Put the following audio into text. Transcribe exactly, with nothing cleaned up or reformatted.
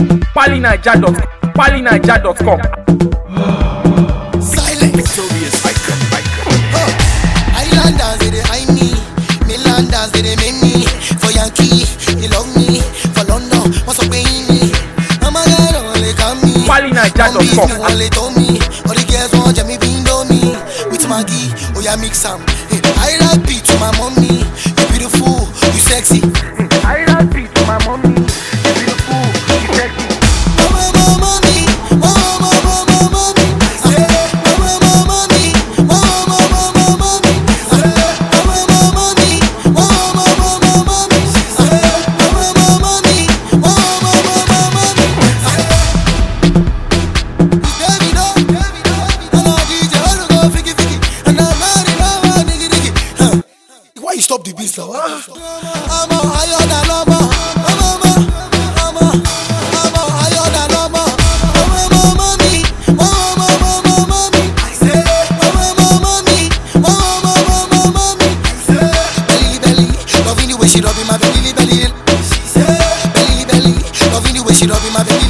pali naija dot com pali naija dot com. Silent. Victorious icon, icon. Oh. Islanders, they dey eye me. Mainlanders, they dey make me. For Yankee, they love me. For London, what's up paying me? I'm a girl, only come me. pali naija dot com. Only told me. All the girls want Jamie Bindo me. With Maggie, oh yeah, mix some. Hey, I like beat to my mommy. You beautiful, you sexy. I like beat to my mommy. You beautiful, you sexy. Mama, mama, mommy. Mama, mama, mama, mommy. Mama, mama, mommy. Mama, mama, mama, mommy. Mama, mama, mommy. Mama, mama, mama, mommy. Mama, mama, mommy. Mama, mama, mama, mommy. Baby, no, baby, no. I'm a D J, I don't go fiki fiki, and I'm married, I'm a diggy diggy. Huh. Why you stop the beats now? Huh? I'm a higher than number. I'm a, I'm a, I'm a higher than number. I'm a mommy, mama, mama, mama, mommy. Mama, mama, mommy, mama, mama, mama, mommy. Belly, belly, loving the way she rubbing my belly, belly. Belly, belly, loving the way she rubbing my belly.